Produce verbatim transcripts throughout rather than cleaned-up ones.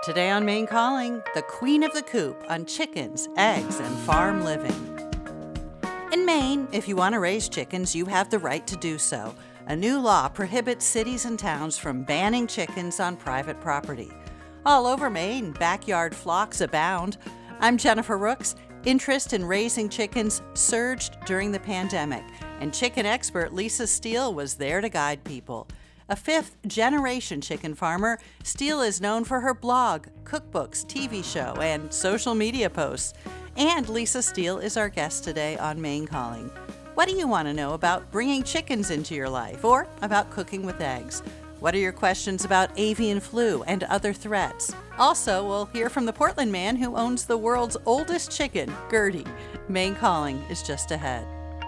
Today on Maine Calling, the Queen of the Coop on chickens, eggs, and farm living. In Maine, if you want to raise chickens, you have the right to do so. A new law prohibits cities and towns from banning chickens on private property. All over Maine, backyard flocks abound. I'm Jennifer Rooks. Interest in raising chickens surged during the pandemic, and chicken expert Lisa Steele was there to guide people. A fifth-generation chicken farmer, Steele is known for her blog, cookbooks, T V show, and social media posts. And Lisa Steele is our guest today on Maine Calling. What do you want to know about bringing chickens into your life or about cooking with eggs? What are your questions about avian flu and other threats? Also, we'll hear from the Portland man who owns the world's oldest chicken, Gertie. Maine Calling is just ahead.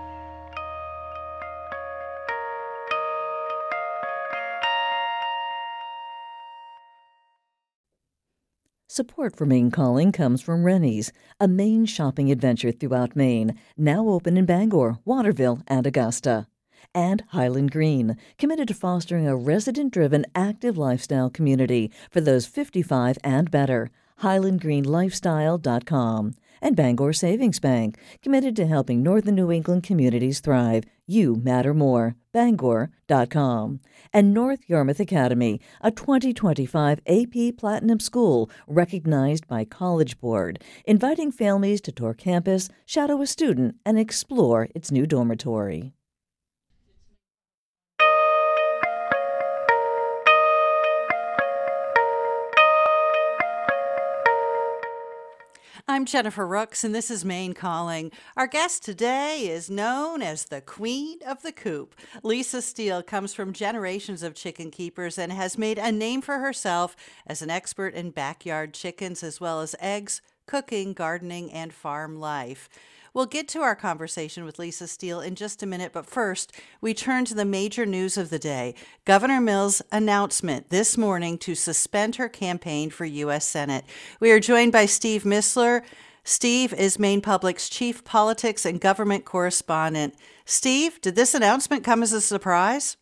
Support for Maine Calling comes from Rennie's, a Maine shopping adventure throughout Maine, now open in Bangor, Waterville, and Augusta. And Highland Green, committed to fostering a resident-driven, active lifestyle community for those fifty-five and better. highland green lifestyle dot com. And Bangor Savings Bank, committed to helping Northern New England communities thrive. You matter more. Bangor dot com. And North Yarmouth Academy, a twenty twenty-five A P Platinum school recognized by College Board, inviting families to tour campus, shadow a student, and explore its new dormitory. I'm Jennifer Rooks, and this is Maine Calling. Our guest today is known as the Queen of the Coop. Lisa Steele comes from generations of chicken keepers and has made a name for herself as an expert in backyard chickens as well as eggs, cooking, gardening, and farm life. We'll get to our conversation with Lisa Steele in just a minute, but first, we turn to the major news of the day. Governor Mills' announcement this morning to suspend her campaign for U S Senate. We are joined by Steve Missler. Steve is Maine Public's chief politics and government correspondent. Steve, did this announcement come as a surprise?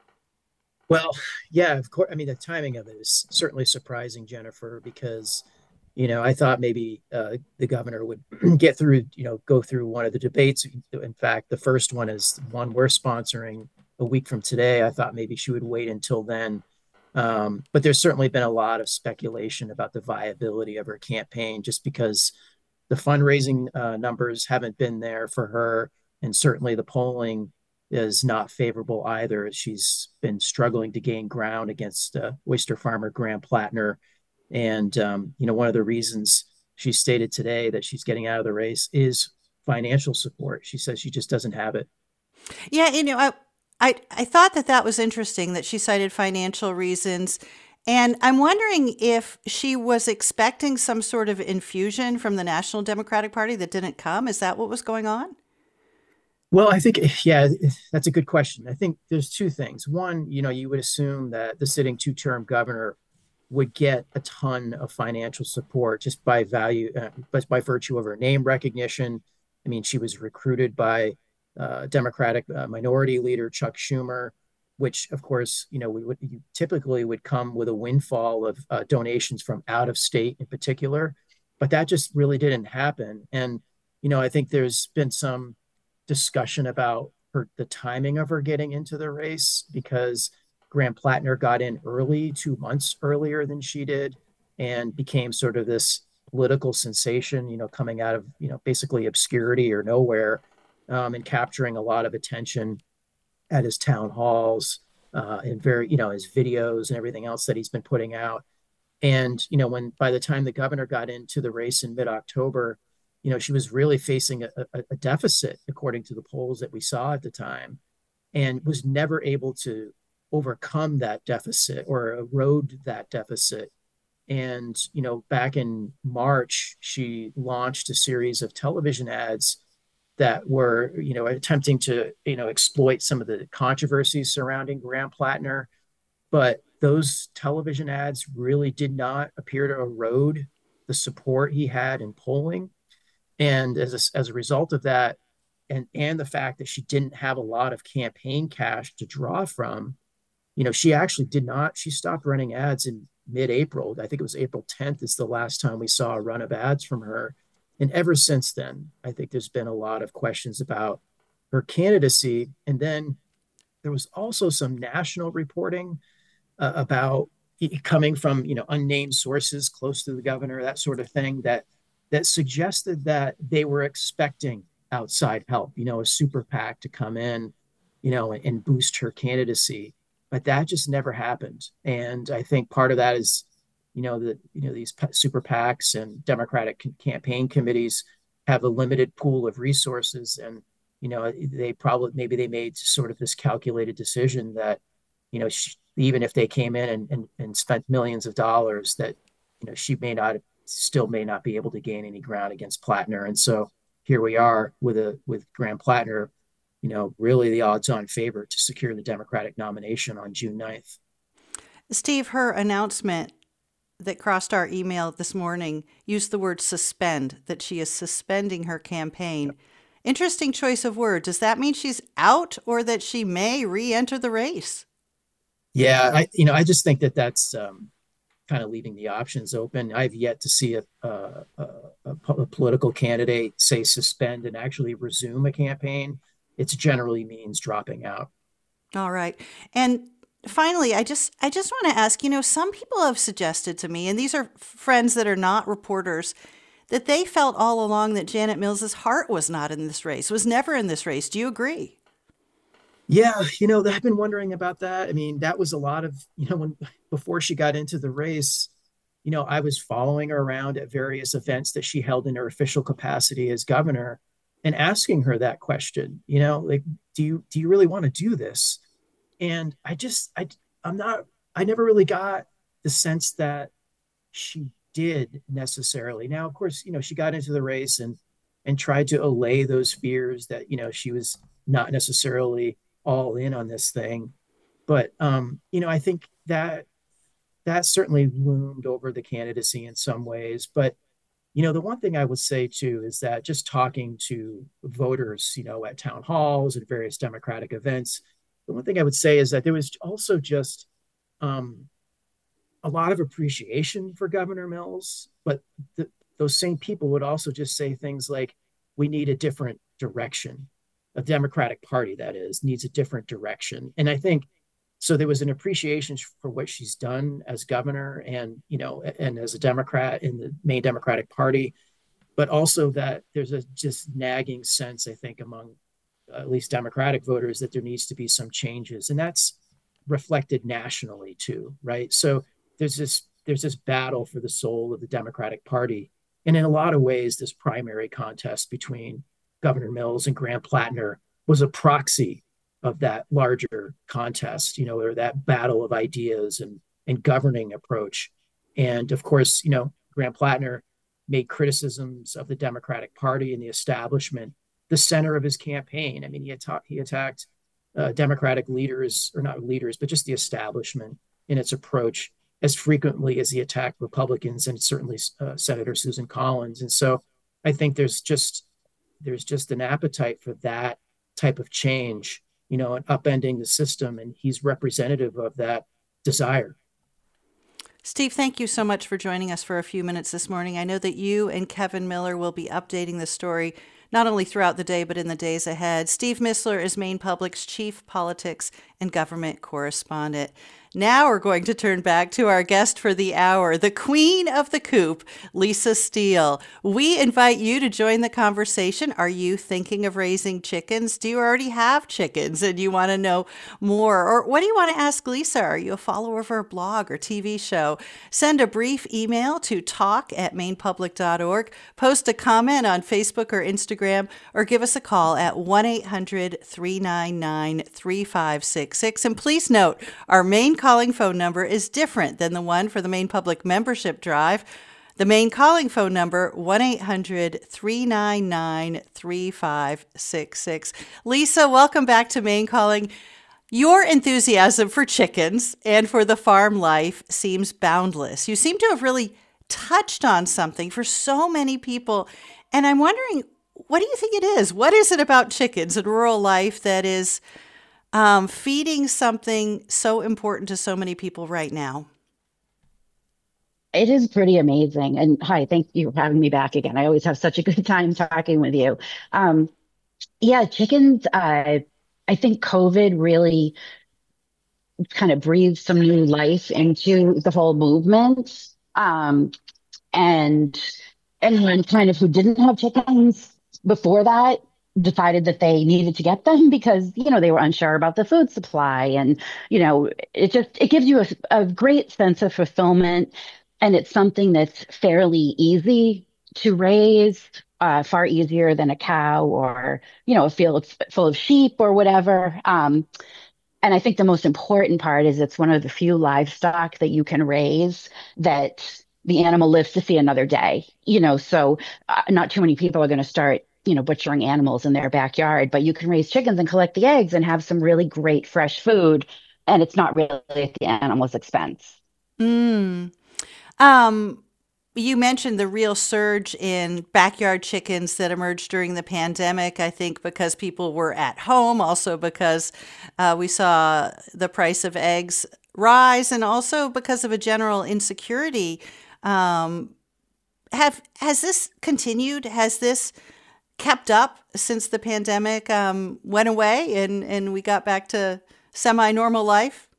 Well, yeah, of course. I mean, the timing of it is certainly surprising, Jennifer, because You know, I thought maybe uh, the governor would get through, you know, go through one of the debates. In fact, the first one is one we're sponsoring a week from today. I thought maybe she would wait until then. Um, but there's certainly been a lot of speculation about the viability of her campaign, just because the fundraising uh, numbers haven't been there for her. And certainly the polling is not favorable either. She's been struggling to gain ground against uh, oyster farmer Graham Plattner. And, um, you know, one of the reasons she stated today that she's getting out of the race is financial support. She says she just doesn't have it. Yeah, you know, I, I, I thought that that was interesting that she cited financial reasons. And I'm wondering if she was expecting some sort of infusion from the National Democratic Party that didn't come. Is that what was going on? Well, I think, yeah, that's a good question. I think there's two things. One, you know, you would assume that the sitting two-term governor would get a ton of financial support just by value, uh, but by virtue of her name recognition. I mean, she was recruited by uh, Democratic uh, Minority Leader Chuck Schumer, which, of course, you know, we would you typically would come with a windfall of uh, donations from out of state in particular, but that just really didn't happen. And you know, I think there's been some discussion about her the timing of her getting into the race, because Graham Plattner got in early, two months earlier than she did, and became sort of this political sensation, you know, coming out of, you know, basically obscurity or nowhere, um, and capturing a lot of attention at his town halls uh, and very, you know, his videos and everything else that he's been putting out. And, you know, when by the time the governor got into the race in mid-October, you know, she was really facing a, a, a deficit, according to the polls that we saw at the time, and was never able to overcome that deficit or erode that deficit. And, you know, back in March, she launched a series of television ads that were, you know, attempting to, you know, exploit some of the controversies surrounding Graham Plattner. But those television ads really did not appear to erode the support he had in polling. And as a, as a result of that, and, and the fact that she didn't have a lot of campaign cash to draw from, you know, she actually did not, she stopped running ads in mid-April. I think it was April tenth is the last time we saw a run of ads from her. And ever since then, I think there's been a lot of questions about her candidacy. And then there was also some national reporting uh, about coming from, you know, unnamed sources close to the governor, that sort of thing, that that suggested that they were expecting outside help, you know, a super PAC to come in, you know, and, and boost her candidacy. But that just never happened. And I think part of that is, you know, that, you know, these super PACs and Democratic campaign committees have a limited pool of resources. And, you know, they probably, maybe they made sort of this calculated decision that, you know, she, even if they came in and, and, and spent millions of dollars, that, you know, she may not, still may not be able to gain any ground against Plattner. And so here we are with a, with Graham Plattner, you know, really the odds on favorite to secure the Democratic nomination on June ninth. Steve, her announcement that crossed our email this morning used the word suspend, that she is suspending her campaign. Yep. Interesting choice of word. Does that mean she's out or that she may re-enter the race? Yeah, I, you know, I just think that that's um, kind of leaving the options open. I've yet to see a, a, a, a political candidate say suspend and actually resume a campaign. It generally means dropping out. All right. And finally, I just I just want to ask, you know, some people have suggested to me, and these are friends that are not reporters, that they felt all along that Janet Mills's heart was not in this race, was never in this race. Do you agree? Yeah, you know, I've been wondering about that. I mean, that was a lot of, you know, when before she got into the race, you know, I was following her around at various events that she held in her official capacity as governor and asking her that question, you know, like, do you do you really want to do this? And I just, I, I'm not, I never really got the sense that she did necessarily. Now, of course, you know, she got into the race and and tried to allay those fears that, you know, she was not necessarily all in on this thing. But, um, you know, I think that that certainly loomed over the candidacy in some ways. But, you know, the one thing I would say, too, is that just talking to voters, you know, at town halls and various Democratic events, the one thing I would say is that there was also just um, a lot of appreciation for Governor Mills. But the, those same people would also just say things like, we need a different direction. A Democratic Party, that is, needs a different direction. And I think so there was an appreciation for what she's done as governor and, you know, and as a Democrat in the main Democratic Party, but also that there's a just nagging sense, I think, among at least Democratic voters that there needs to be some changes. And that's reflected nationally too, right? So there's this there's this battle for the soul of the Democratic Party. And in a lot of ways, this primary contest between Governor Mills and Graham Plattner was a proxy of that larger contest, you know, or that battle of ideas and, and governing approach. And of course, you know, Graham Plattner made criticisms of the Democratic Party and the establishment the center of his campaign. I mean, he, atta- he attacked uh, Democratic leaders, or not leaders, but just the establishment in its approach as frequently as he attacked Republicans and certainly uh, Senator Susan Collins. And so I think there's just there's just an appetite for that type of change, you know, and upending the system. And he's representative of that desire. Steve, thank you so much for joining us for a few minutes this morning. I know that you and Kevin Miller will be updating the story not only throughout the day, but in the days ahead. Steve Missler is Maine Public's chief politics and government correspondent. Now we're going to turn back to our guest for the hour, the queen of the coop, Lisa Steele. We invite you to join the conversation. Are you thinking of raising chickens? Do you already have chickens and you want to know more? Or what do you want to ask Lisa? Are you a follower of her blog or T V show? Send a brief email to talk at maine public dot org. Post a comment on Facebook or Instagram, or give us a call at one eight hundred three nine nine three five six six. And please note, our Maine calling phone number is different than the one for the Maine Public Membership Drive. The Maine calling phone number, one eight hundred three nine nine three five six six. Lisa, welcome back to Maine Calling. Your enthusiasm for chickens and for the farm life seems boundless. You seem to have really touched on something for so many people. And I'm wondering, what do you think it is? What is it about chickens and rural life that is um, feeding something so important to so many people right now? It is pretty amazing. And hi, thank you for having me back again. I always have such a good time talking with you. Um, yeah, chickens, uh, I think COVID really kind of breathed some new life into the whole movement. Um, and anyone kind of who didn't have chickens before that decided that they needed to get them because, you know, they were unsure about the food supply. And, you know, it just, it gives you a, a great sense of fulfillment. And it's something that's fairly easy to raise, uh, far easier than a cow or, you know, a field full of sheep or whatever. Um, and I think the most important part is it's one of the few livestock that you can raise that the animal lives to see another day. You know, so uh, not too many people are going to start, you know, butchering animals in their backyard, but you can raise chickens and collect the eggs and have some really great fresh food. And it's not really at the animal's expense. Mm. Um, you mentioned the real surge in backyard chickens that emerged during the pandemic, I think because people were at home, also because uh, we saw the price of eggs rise, and also because of a general insecurity. Um, have has this continued? Has this kept up since the pandemic um, went away and, and we got back to semi-normal life?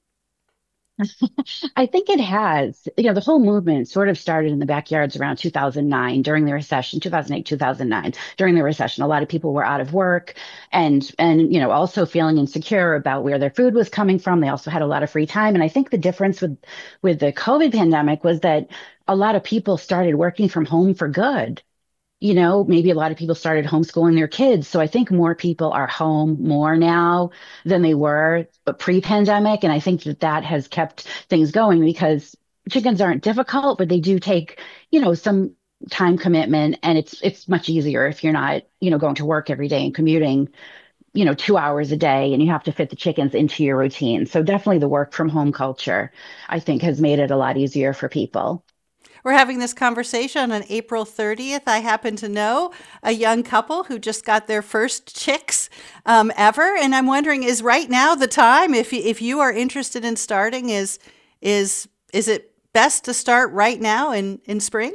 I think it has. You know, the whole movement sort of started in the backyards around two thousand nine during the recession, two thousand eight, two thousand nine. During the recession, a lot of people were out of work and and you know, also feeling insecure about where their food was coming from. They also had a lot of free time. And I think the difference with with the COVID pandemic was that a lot of people started working from home for good. You know, maybe a lot of people started homeschooling their kids. So I think more people are home more now than they were pre-pandemic. And I think that that has kept things going because chickens aren't difficult, but they do take, you know, some time commitment. And it's it's much easier if you're not, you know, going to work every day and commuting, you know, two hours a day and you have to fit the chickens into your routine. So definitely the work from home culture, I think, has made it a lot easier for people. We're having this conversation on April thirtieth. I happen to know a young couple who just got their first chicks um, ever, and I'm wondering, is right now the time? If you, if you are interested in starting, is is is it best to start right now in in spring?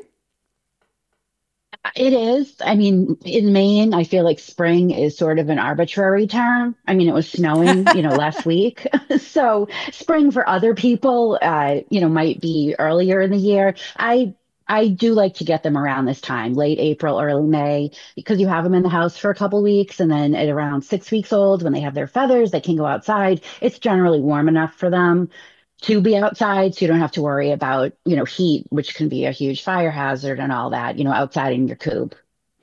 It is. I mean, in Maine, I feel like spring is sort of an arbitrary term. I mean, it was snowing, you know, last week. So spring for other people, uh, you know, might be earlier in the year. I I do like to get them around this time, late April, early May, because you have them in the house for a couple weeks, and then at around six weeks old, when they have their feathers, they can go outside. It's generally warm enough for them to be outside, so you don't have to worry about, you know, heat, which can be a huge fire hazard and all that, you know, outside in your coop.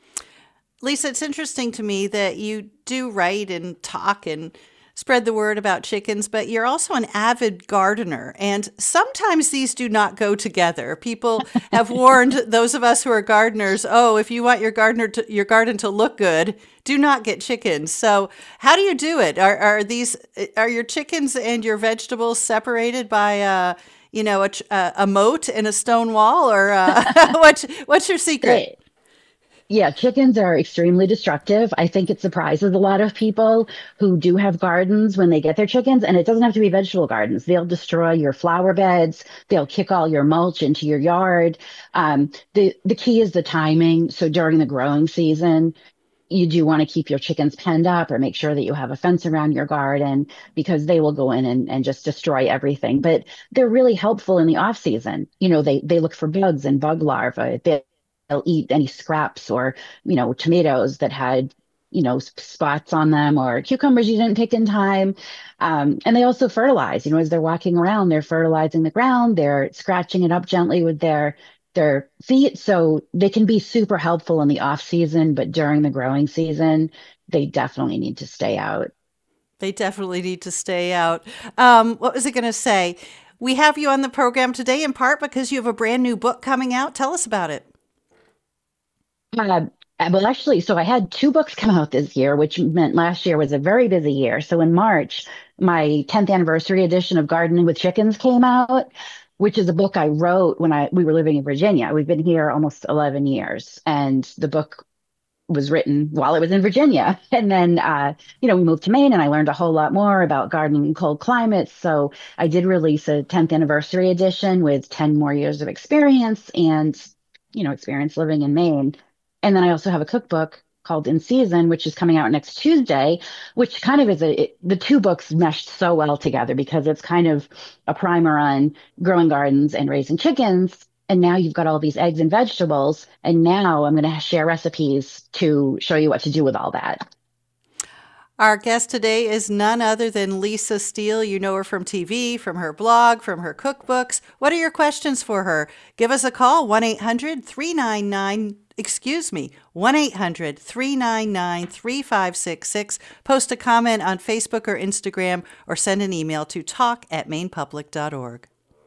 Lisa, it's interesting to me that you do write and talk and spread the word about chickens, but you're also an avid gardener. And sometimes these do not go together. People have warned those of us who are gardeners, oh, if you want your gardener to, your garden to look good, do not get chickens. So how do you do it? Are are these are your chickens and your vegetables separated by uh, you know, a, ch- a, a moat and a stone wall, or uh, what's what's your secret? They, Yeah, chickens are extremely destructive. I think it surprises a lot of people who do have gardens when they get their chickens, and it doesn't have to be vegetable gardens. They'll destroy your flower beds. They'll kick all your mulch into your yard. Um, the the key is the timing. So during the growing season, you do want to keep your chickens penned up or make sure that you have a fence around your garden because they will go in and, and just destroy everything. But they're really helpful in the off season. You know, they they look for bugs and bug larvae. They, they'll eat any scraps or, you know, tomatoes that had, you know, s- spots on them or cucumbers you didn't pick in time. Um, and they also fertilize, you know, as they're walking around, they're fertilizing the ground, they're scratching it up gently with their their feet. So they can be super helpful in the off season, but during the growing season, they definitely need to stay out. They definitely need to stay out. Um, what was I going to say? We have you on the program today in part because you have a brand new book coming out. Tell us about it. Uh, well, actually, so I had two books come out this year, which meant last year was a very busy year. So in March, my tenth anniversary edition of Gardening with Chickens came out, which is a book I wrote when I we were living in Virginia. We've been here almost eleven years, and the book was written while I was in Virginia. And then, uh, you know, we moved to Maine and I learned a whole lot more about gardening in cold climates. So I did release a tenth anniversary edition with ten more years of experience and, you know, experience living in Maine. And then I also have a cookbook called In Season, which is coming out next Tuesday, which kind of is a, it, the two books meshed so well together because it's kind of a primer on growing gardens and raising chickens. And now you've got all these eggs and vegetables. And now I'm going to share recipes to show you what to do with all that. Our guest today is none other than Lisa Steele. You know her from T V, from her blog, from her cookbooks. What are your questions for her? Give us a call, one eight hundred three nine nine, excuse me, one eight hundred three nine nine three five six six. Post a comment on Facebook or Instagram or send an email to talk at maine public dot org.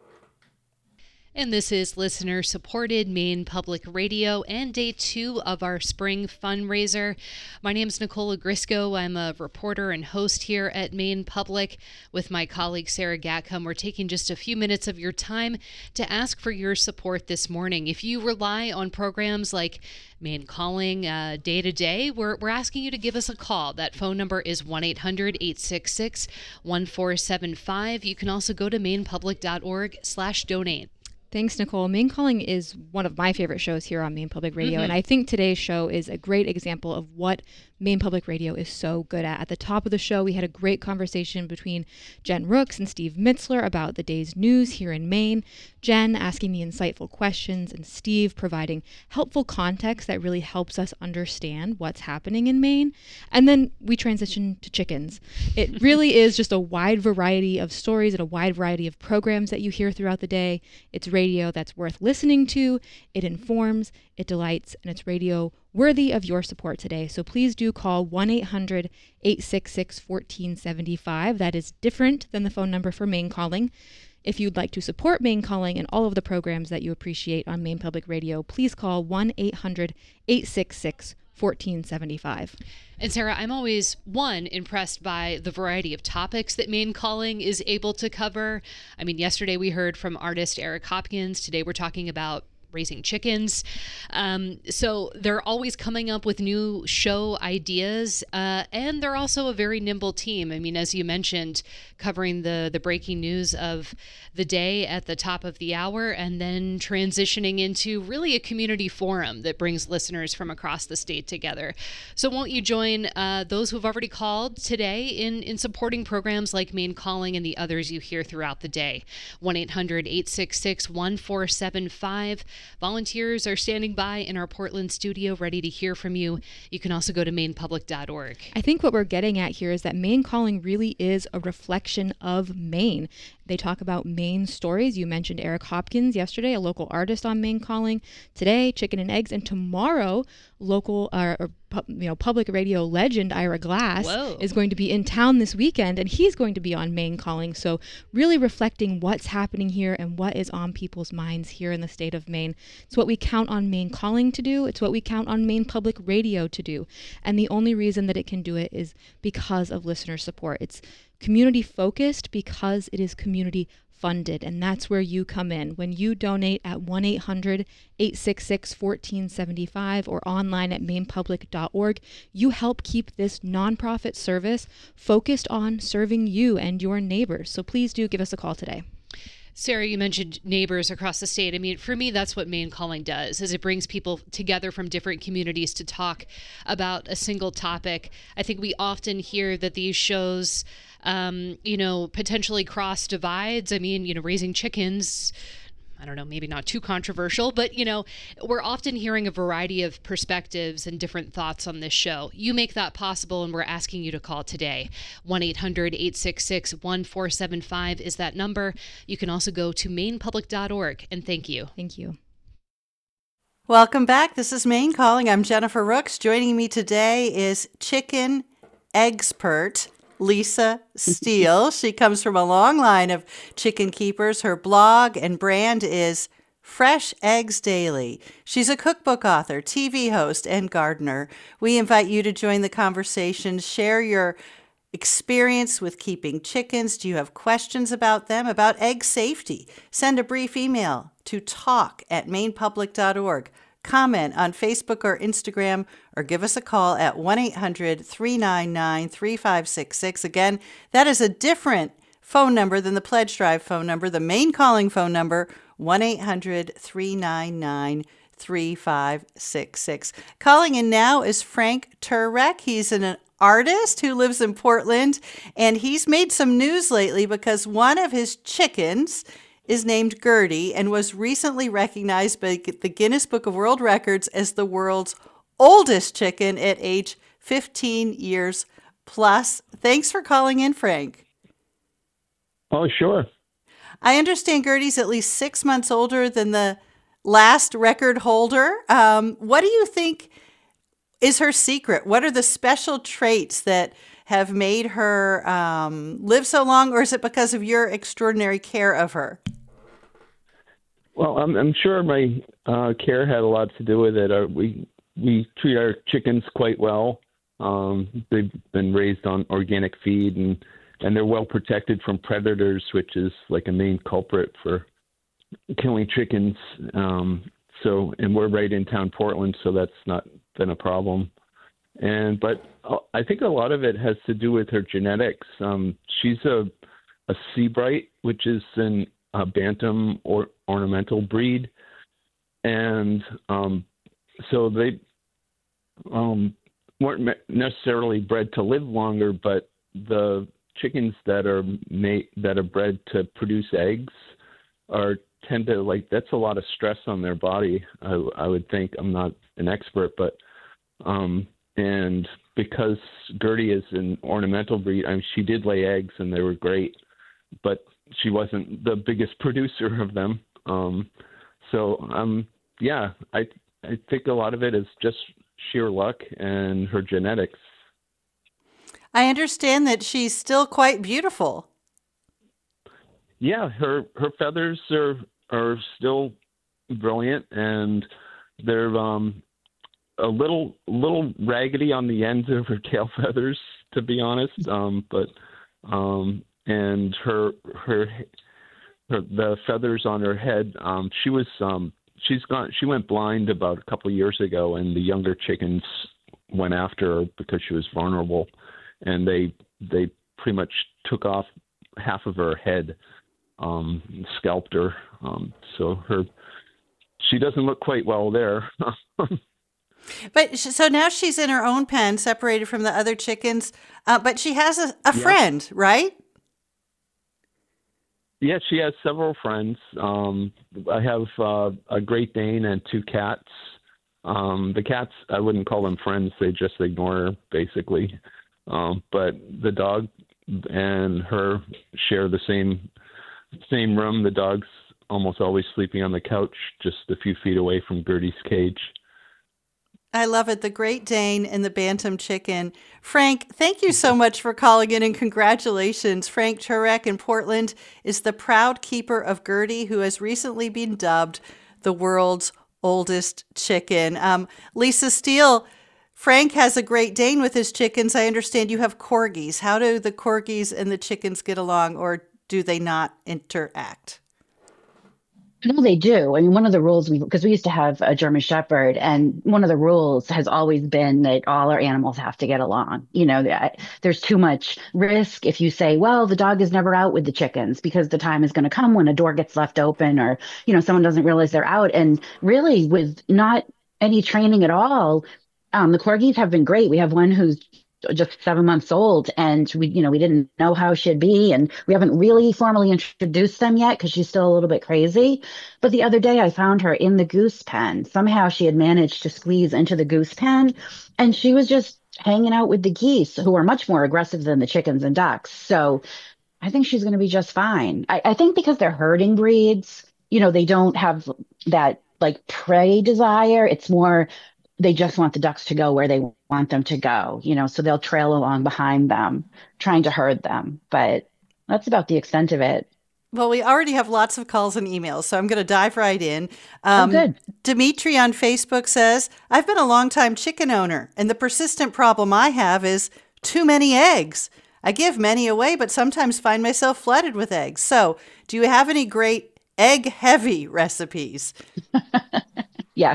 And this is listener-supported Maine Public Radio and day two of our spring fundraiser. My name is Nicola Grisco. I'm a reporter and host here at Maine Public. With my colleague Sarah Gatcomb, we're taking just a few minutes of your time to ask for your support this morning. If you rely on programs like Maine Calling uh, day to day, we're, we're asking you to give us a call. That phone number is one eight hundred eight six six one four seven five. You can also go to maine public dot org slash donate. Thanks, Nicole. Maine Calling is one of my favorite shows here on Maine Public Radio, Mm-hmm. and I think today's show is a great example of what Maine Public Radio is so good at. At the top of the show, we had a great conversation between Jen Rooks and Steve Mitzler about the day's news here in Maine. Jen asking the insightful questions and Steve providing helpful context that really helps us understand what's happening in Maine. And then we transition to chickens. It really is just a wide variety of stories and a wide variety of programs that you hear throughout the day. It's radio that's worth listening to. It informs, it delights, and it's radio worthy of your support today. So please do call one eight hundred eight six six one four seven five. That is different than the phone number for Maine Calling. If you'd like to support Maine Calling and all of the programs that you appreciate on Maine Public Radio, please call one eight hundred eight six six one four seven five. And Sarah, I'm always, one, impressed by the variety of topics that Maine Calling is able to cover. I mean, yesterday we heard from artist Eric Hopkins. Today we're talking about raising chickens. Um, so they're always coming up with new show ideas, uh, and they're also a very nimble team. I mean, as you mentioned, covering the, the breaking news of the day at the top of the hour, and then transitioning into really a community forum that brings listeners from across the state together. So won't you join uh, those who've already called today in, in supporting programs like Maine Calling and the others you hear throughout the day? one eight hundred eight six six one four seven five. Volunteers are standing by in our Portland studio ready to hear from you. You can also go to maine public dot org. I think what we're getting at here is that Maine Calling really is a reflection of Maine. They talk about Maine stories. You mentioned Eric Hopkins yesterday, a local artist on Maine Calling. Today, chicken and eggs. And tomorrow, local uh, or you know public radio legend Ira Glass Whoa. is going to be in town this weekend, and he's going to be on Maine Calling. So really reflecting what's happening here and what is on people's minds here in the state of Maine. It's what we count on Maine Calling to do. It's what we count on Maine Public Radio to do. And the only reason that it can do it is because of listener support. It's community focused because it is community funded, and that's where you come in. When you donate at one eight hundred eight six six one four seven five or online at maine public dot org, you help keep this nonprofit service focused on serving you and your neighbors. So please do give us a call today. Sarah, you mentioned neighbors across the state. I mean, for me, that's what Maine Calling does, is it brings people together from different communities to talk about a single topic. I think we often hear that these shows, um, you know, potentially cross divides. I mean, you know, raising chickens, I don't know, maybe not too controversial, but, you know, we're often hearing a variety of perspectives and different thoughts on this show. You make that possible, and we're asking you to call today. one eight hundred eight six six one four seven five is that number. You can also go to maine public dot org, and thank you. Thank you. Welcome back. This is Maine Calling. I'm Jennifer Rooks. Joining me today is chicken expert Lisa Steele. She comes from a long line of chicken keepers. Her blog and brand is Fresh Eggs Daily. She's a cookbook author, T V host, and gardener. We invite you to join the conversation, share your experience with keeping chickens. Do you have questions about them, about egg safety? Send a brief email to talk at maine public dot org. comment on Facebook or Instagram, or give us a call at one eight hundred, three nine nine, three five six six. Again, that is a different phone number than the Pledge Drive phone number. The main calling phone number, one eight hundred, three nine nine, three five six six. Calling in now is Frank Turek. He's an artist who lives in Portland, and he's made some news lately because one of his chickens is named Gertie and was recently recognized by the Guinness Book of World Records as the world's oldest chicken at age fifteen years plus. Thanks for calling in, Frank. Oh, sure. I understand Gertie's at least six months older than the last record holder. Um, what do you think is her secret? What are the special traits that have made her um, live so long, or is it because of your extraordinary care of her? Well, I'm, I'm sure my uh, care had a lot to do with it. Uh, we we treat our chickens quite well. Um, they've been raised on organic feed, and, and they're well protected from predators, which is like a main culprit for killing chickens. Um, so, and we're right in town Portland, so that's not been a problem. And but I think a lot of it has to do with her genetics. Um, she's a a Seabright, which is an, a bantam or ornamental breed, and um, so they um, weren't necessarily bred to live longer. But the chickens that are made that are bred to produce eggs are tend to like that's a lot of stress on their body. I, I would think. I'm not an expert, but um, and because Gertie is an ornamental breed, I mean, she did lay eggs and they were great, but she wasn't the biggest producer of them. Um, so, um, yeah, I I think a lot of it is just sheer luck and her genetics. I understand that she's still quite beautiful. Yeah, her her feathers are are still brilliant, and they're um. a little little raggedy on the ends of her tail feathers, to be honest. Um, but um, and her, her her the feathers on her head. Um, she was um, she's gone. She went blind about a couple of years ago, and the younger chickens went after her because she was vulnerable, and they they pretty much took off half of her head, um, scalped her. Um, so her she doesn't look quite well there. But so now she's in her own pen, separated from the other chickens. Uh, but she has a, a Yeah. friend, right? Yeah, she has several friends. Um, I have uh, a Great Dane and two cats. Um, the cats, I wouldn't call them friends. They just ignore her, basically. Um, but the dog and her share the same same room. The dog's almost always sleeping on the couch, just a few feet away from Gertie's cage. I love it. The Great Dane and the Bantam Chicken. Frank, thank you so much for calling in, and congratulations. Frank Turek in Portland is the proud keeper of Gertie, who has recently been dubbed the world's oldest chicken. Um, Lisa Steele, Frank has a Great Dane with his chickens. I understand you have corgis. How do the corgis and the chickens get along, or do they not interact? No, they do. I mean, one of the rules, we because we used to have a German Shepherd, and one of the rules has always been that all our animals have to get along. You know, that- there's too much risk if you say, well, the dog is never out with the chickens, because the time is going to come when a door gets left open, or, you know, someone doesn't realize they're out. And really, with not any training at all, um, the corgis have been great. We have one who's just seven months old, and we, you know, we didn't know how she'd be, and we haven't really formally introduced them yet because she's still a little bit crazy. But the other day I found her in the goose pen. Somehow she had managed to squeeze into the goose pen, and she was just hanging out with the geese, who are much more aggressive than the chickens and ducks. So I think she's going to be just fine. I, I think because they're herding breeds, you know, they don't have that like prey desire. It's more, they just want the ducks to go where they want them to go, you know, so they'll trail along behind them, trying to herd them. But that's about the extent of it. Well, we already have lots of calls and emails, so I'm going to dive right in. Um, Oh, good. Dimitri on Facebook says, I've been a longtime chicken owner, and the persistent problem I have is too many eggs. I give many away, but sometimes find myself flooded with eggs. So do you have any great egg-heavy recipes? Yeah.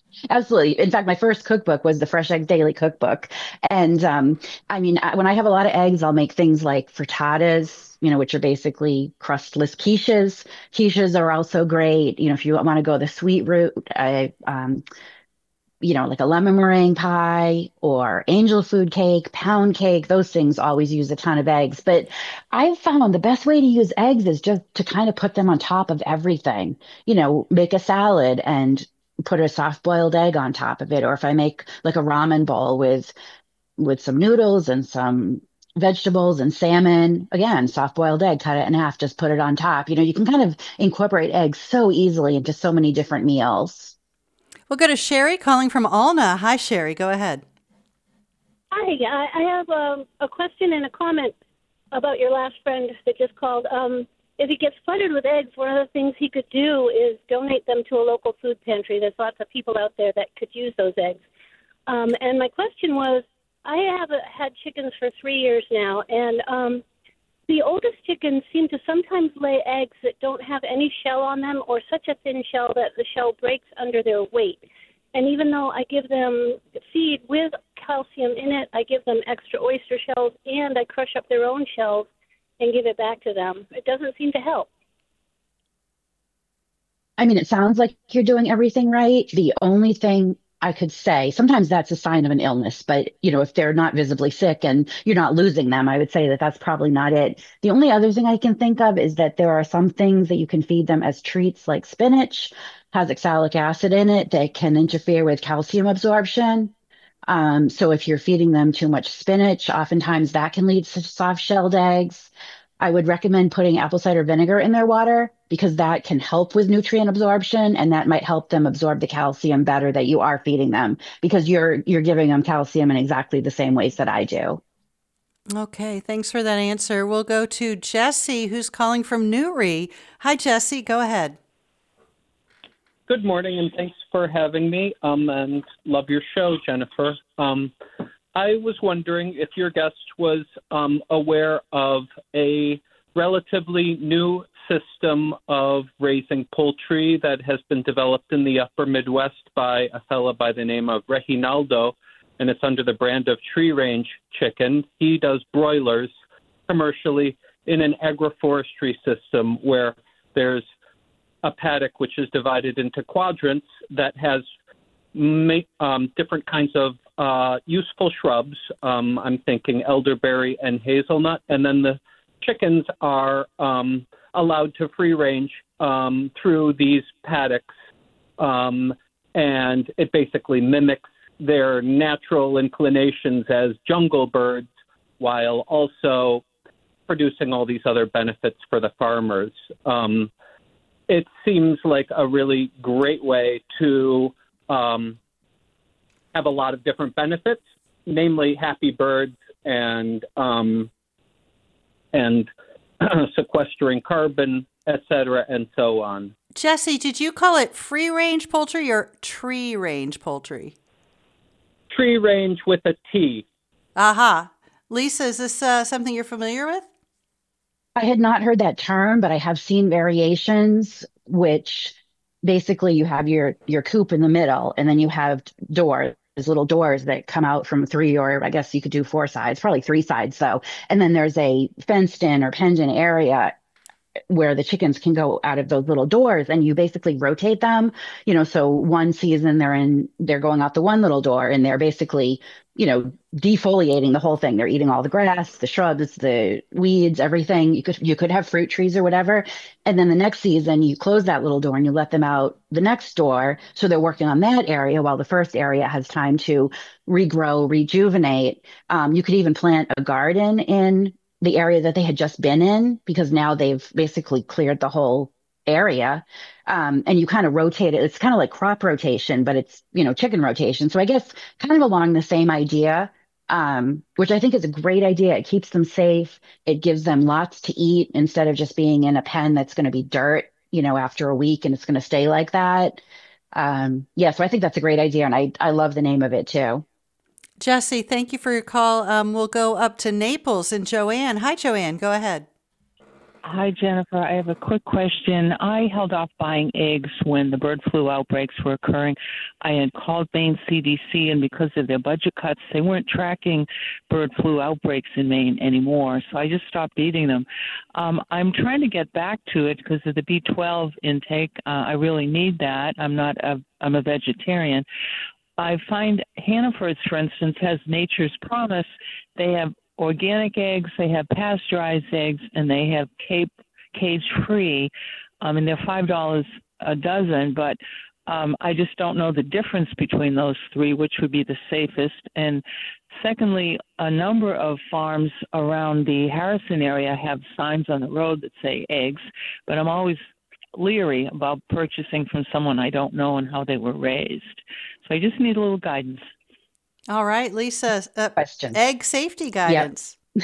Absolutely. In fact, my first cookbook was the Fresh Eggs Daily Cookbook. And um, I mean, I, when I have a lot of eggs, I'll make things like frittatas, you know, which are basically crustless quiches. Quiches are also great. You know, if you want to go the sweet route, I, um, you know, like a lemon meringue pie or angel food cake, pound cake, those things always use a ton of eggs. But I've found the best way to use eggs is just to kind of put them on top of everything. You know, make a salad and put a soft boiled egg on top of it. Or if I make like a ramen bowl with with some noodles and some vegetables and salmon, again, soft boiled egg, cut it in half, just put it on top. You know, you can kind of incorporate eggs so easily into so many different meals. We'll go to Sherry calling from Alna. Hi, Sherry. Go ahead. Hi. I I have um, a question and a comment about your last friend that just called. Um, if he gets flooded with eggs, one of the things he could do is donate them to a local food pantry. There's lots of people out there that could use those eggs. Um, and my question was, I have a, had chickens for three years now, and um, the oldest chickens seem to sometimes lay eggs that don't have any shell on them or such a thin shell that the shell breaks under their weight. And even though I give them feed with calcium in it, I give them extra oyster shells, and I crush up their own shells and give it back to them. It doesn't seem to help. I mean, it sounds like you're doing everything right. The only thing I could say, sometimes that's a sign of an illness, but you know, if they're not visibly sick and you're not losing them, I would say that that's probably not it. The only other thing I can think of is that there are some things that you can feed them as treats, like spinach has oxalic acid in it that can interfere with calcium absorption. Um, so if you're feeding them too much spinach, oftentimes that can lead to soft-shelled eggs. I would recommend putting apple cider vinegar in their water because that can help with nutrient absorption, and that might help them absorb the calcium better that you are feeding them because you're you're giving them calcium in exactly the same ways that I do. Okay, thanks for that answer. We'll go to Jesse, who's calling from Newry. Hi, Jesse. Go ahead. Good morning, and thanks for having me. Um, and love your show, Jennifer. Um, I was wondering if your guest was um, aware of a relatively new system of raising poultry that has been developed in the upper Midwest by a fellow by the name of Reginaldo, and it's under the brand of Tree Range Chicken. He does broilers commercially in an agroforestry system where there's a paddock which is divided into quadrants that has ma- um, different kinds of uh, useful shrubs. Um, I'm thinking elderberry and hazelnut. And then the chickens are um, allowed to free range um, through these paddocks. Um, and it basically mimics their natural inclinations as jungle birds while also producing all these other benefits for the farmers. Um, It seems like a really great way to um, have a lot of different benefits, namely happy birds and um, and sequestering carbon, et cetera, and so on. Jesse, did you call it free-range poultry or tree-range poultry? Tree range with a T. Aha. Lisa, is this uh, something you're familiar with? I had not heard that term, but I have seen variations, which basically you have your your coop in the middle, and then you have doors, little doors that come out from three, or I guess you could do four sides, probably three sides though. And then there's a fenced in or penned in area where the chickens can go out of those little doors, and you basically rotate them, you know, so one season they're in, they're going out the one little door and they're basically, you know, defoliating the whole thing. They're eating all the grass, the shrubs, the weeds, everything. You could, you could have fruit trees or whatever. And then the next season you close that little door and you let them out the next door. So they're working on that area while the first area has time to regrow, rejuvenate. Um, you could even plant a garden in the area that they had just been in, because now they've basically cleared the whole area. Um, and you kind of rotate it. It's kind of like crop rotation, but it's, you know, chicken rotation. So I guess kind of along the same idea, um, which I think is a great idea. It keeps them safe. It gives them lots to eat instead of just being in a pen that's going to be dirt, you know, after a week and it's going to stay like that. Um, yeah, so I think that's a great idea. And I, I love the name of it too. Jesse, thank you for your call. Um, we'll go up to Naples and Joanne. Hi, Joanne. Go ahead. Hi, Jennifer. I have a quick question. I held off buying eggs when the bird flu outbreaks were occurring. I had called Maine C D C, and because of their budget cuts, they weren't tracking bird flu outbreaks in Maine anymore, so I just stopped eating them. Um, I'm trying to get back to it because of the B twelve intake. Uh, I really need that. I'm not a, I'm a vegetarian. I find Hannaford's, for instance, has Nature's Promise. They have organic eggs, they have pasteurized eggs, and they have cape, cage-free. I mean, they're five dollars a dozen, but um, I just don't know the difference between those three, which would be the safest. And secondly, a number of farms around the Harrison area have signs on the road that say eggs, but I'm always leery about purchasing from someone I don't know and how they were raised. So I just need a little guidance. All right, Lisa, uh, Question. egg safety guidance. Yep.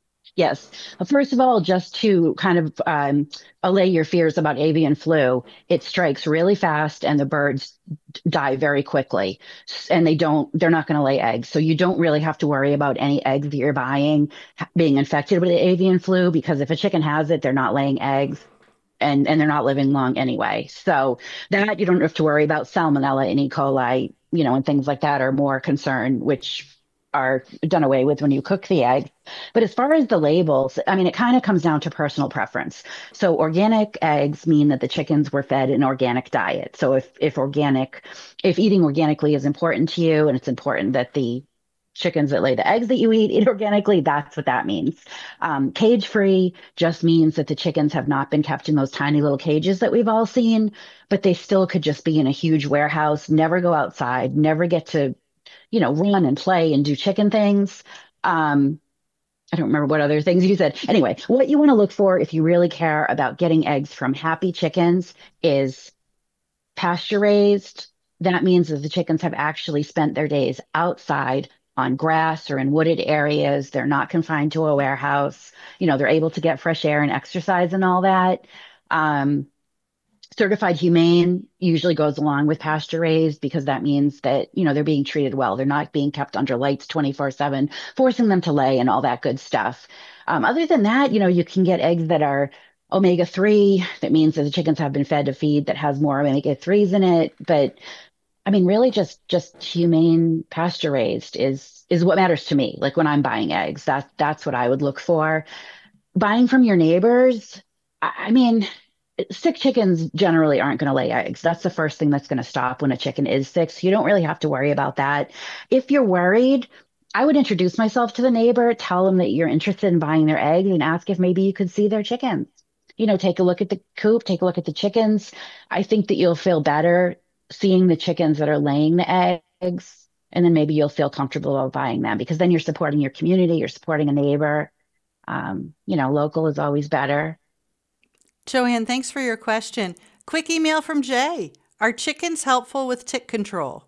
Yes. First of all, just to kind of um, allay your fears about avian flu, it strikes really fast and the birds die very quickly. And they don't, they're not going to lay eggs. So you don't really have to worry about any eggs that you're buying being infected with the avian flu, because if a chicken has it, they're not laying eggs. And, and they're not living long anyway. So that you don't have to worry about. Salmonella and E. coli, you know, and things like that are more concern, which are done away with when you cook the egg. But as far as the labels, I mean, it kind of comes down to personal preference. So organic eggs mean that the chickens were fed an organic diet. So if, if organic, if eating organically is important to you, and it's important that the chickens that lay the eggs that you eat eat organically, that's what that means. Um, cage-free just means that the chickens have not been kept in those tiny little cages that we've all seen, but they still could just be in a huge warehouse, never go outside, never get to, you know, run and play and do chicken things. Um, I don't remember what other things you said. Anyway, what you want to look for if you really care about getting eggs from happy chickens is pasture raised. That means that the chickens have actually spent their days outside on grass or in wooded areas. They're not confined to a warehouse. You know, they're able to get fresh air and exercise and all that. Um, certified humane usually goes along with pasture raised because that means that, you know, they're being treated well. They're not being kept under lights twenty-four seven, forcing them to lay and all that good stuff. Um, other than that, you know, you can get eggs that are omega three. That means that the chickens have been fed a feed that has more omega threes in it. But I mean, really just, just humane pasture raised is, is what matters to me. Like when I'm buying eggs, that, that's what I would look for. Buying from your neighbors, I, I mean, sick chickens generally aren't going to lay eggs. That's the first thing that's going to stop when a chicken is sick. So you don't really have to worry about that. If you're worried, I would introduce myself to the neighbor, tell them that you're interested in buying their eggs and ask if maybe you could see their chickens. You know, take a look at the coop, take a look at the chickens. I think that you'll feel better seeing the chickens that are laying the eggs, and then maybe you'll feel comfortable about buying them because then you're supporting your community, you're supporting a neighbor. Um, you know, local is always better. Joanne, thanks for your question. Quick email from Jay. Are chickens helpful with tick control?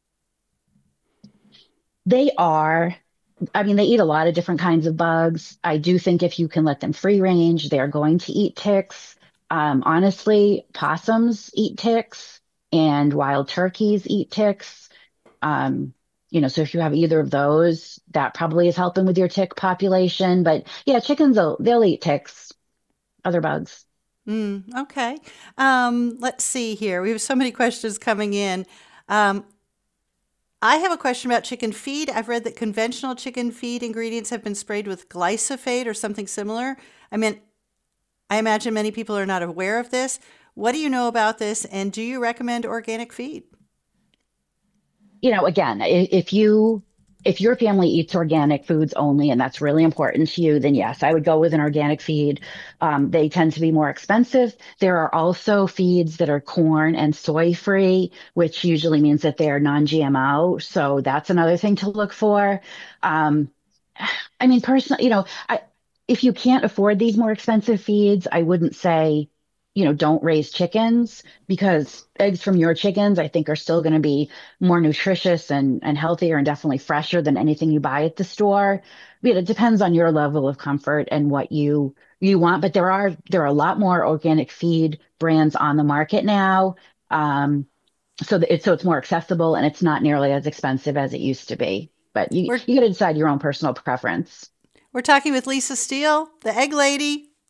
They are. I mean, they eat a lot of different kinds of bugs. I do think if you can let them free range, they're going to eat ticks. Um, honestly, possums eat ticks and wild turkeys eat ticks. Um, you know, so if you have either of those, that probably is helping with your tick population. But yeah, chickens, they'll, they'll eat ticks, other bugs. Mm, okay. Um, let's see here. We have so many questions coming in. Um, I have a question about chicken feed. I've read that conventional chicken feed ingredients have been sprayed with glyphosate or something similar. I mean, I imagine many people are not aware of this. What do you know about this? And do you recommend organic feed? You know, again, if you if your family eats organic foods only, and that's really important to you, then yes, I would go with an organic feed. Um, they tend to be more expensive. There are also feeds that are corn and soy free, which usually means that they are non-G M O. So that's another thing to look for. Um, I mean, personally, you know, I, if you can't afford these more expensive feeds, I wouldn't say, you know, don't raise chickens, because eggs from your chickens, I think, are still going to be more nutritious and, and healthier and definitely fresher than anything you buy at the store. But it depends on your level of comfort and what you you want. But there are there are a lot more organic feed brands on the market now. Um, so that it's so it's more accessible and it's not nearly as expensive as it used to be. But you, you got to decide your own personal preference. We're talking with Lisa Steele, the egg lady.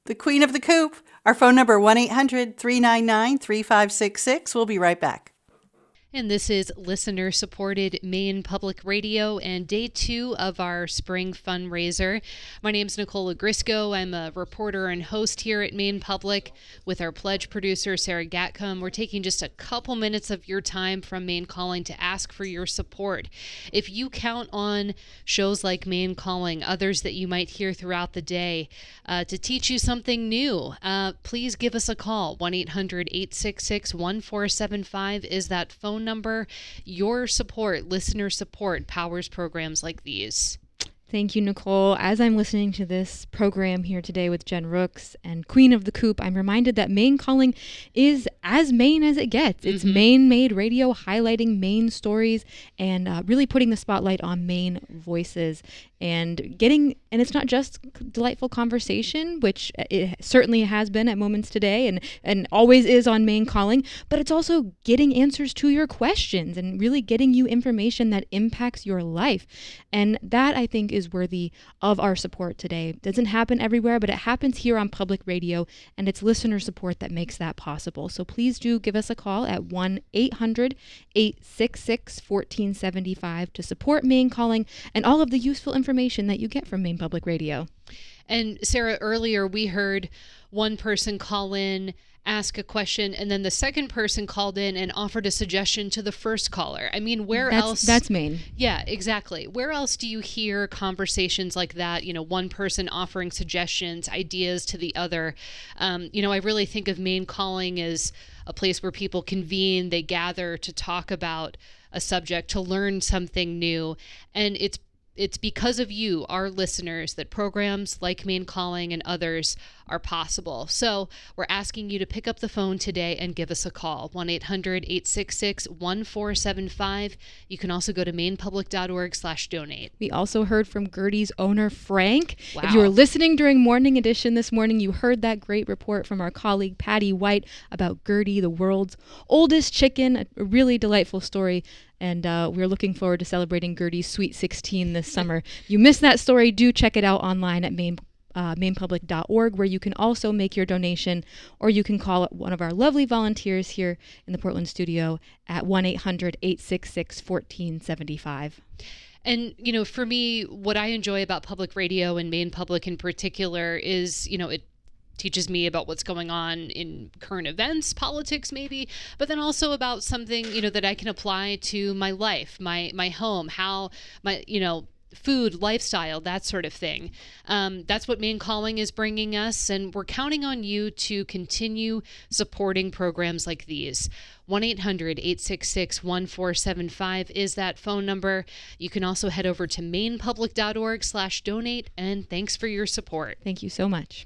the queen of the coop. Our phone number, one eight hundred three nine nine three five six six. We'll be right back. And this is listener-supported Maine Public Radio and day two of our spring fundraiser. My name is Nicole Grisco. I'm a reporter and host here at Maine Public with our pledge producer, Sarah Gatcomb. We're taking just a couple minutes of your time from Maine Calling to ask for your support. If you count on shows like Maine Calling, others that you might hear throughout the day, uh, to teach you something new, uh, please give us a call. one eight hundred eight six six one four seven five is that phone number. Your support, listener support, powers programs like these. Thank you, Nicole. As I'm listening to this program here today with Jen Rooks and Queen of the Coop, I'm reminded that Maine Calling is as Maine as it gets. It's mm-hmm. Maine-made radio highlighting Maine stories and uh, really putting the spotlight on Maine voices and getting, and it's not just delightful conversation, which it certainly has been at moments today and, and always is on Maine Calling, but it's also getting answers to your questions and really getting you information that impacts your life. And that, I think, is worthy of our support today. It doesn't happen everywhere, but it happens here on public radio, and it's listener support that makes that possible. So please do give us a call at one eight hundred eight six six one four seven five to support Maine Calling and all of the useful information that you get from Maine Public Radio. And Sarah, earlier we heard one person call in, ask a question, and then the second person called in and offered a suggestion to the first caller. I mean, where that's, else? That's Maine. Yeah, exactly. Where else do you hear conversations like that? You know, one person offering suggestions, ideas to the other. Um, you know, I really think of Maine Calling as a place where people convene, they gather to talk about a subject, to learn something new. And it's It's because of you, our listeners, that programs like Maine Calling and others are possible. So we're asking you to pick up the phone today and give us a call, one eight hundred eight six six one four seven five. You can also go to mainepublic.org slash donate. We also heard from Gertie's owner, Frank. Wow. If you were listening during Morning Edition this morning, you heard that great report from our colleague, Patty White, about Gertie, the world's oldest chicken, a really delightful story. And uh, we're looking forward to celebrating Gertie's Sweet sixteen this summer. If you missed that story, do check it out online at Maine, uh, mainepublic dot org, where you can also make your donation, or you can call one of our lovely volunteers here in the Portland studio at one eight hundred eight six six one four seven five. And, you know, for me, what I enjoy about public radio and Maine Public in particular is, you know, it teaches me about what's going on in current events, politics maybe, but then also about something, you know, that I can apply to my life, my my home, how my, you know, food, lifestyle, that sort of thing. Um, that's what Maine Calling is bringing us, and we're counting on you to continue supporting programs like these. one eight hundred eight six six one four seven five is that phone number. You can also head over to mainepublic.org slash donate, and thanks for your support. Thank you so much.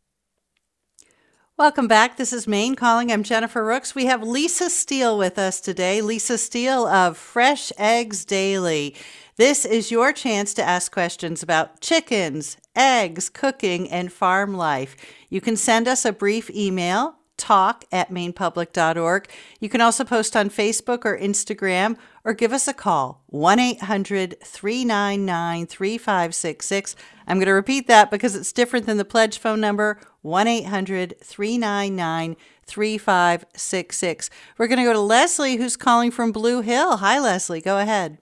Welcome back. This is Maine Calling. I'm Jennifer Rooks. We have Lisa Steele with us today. Lisa Steele of Fresh Eggs Daily. This is your chance to ask questions about chickens, eggs, cooking, and farm life. You can send us a brief email, talk at mainepublic dot org. You can also post on Facebook or Instagram, or give us a call, one eight hundred three nine nine three five six six. I'm going to repeat that because it's different than the pledge phone number, one eight hundred three nine nine three five six six. We're going to go to Leslie, who's calling from Blue Hill. Hi, Leslie. Go ahead.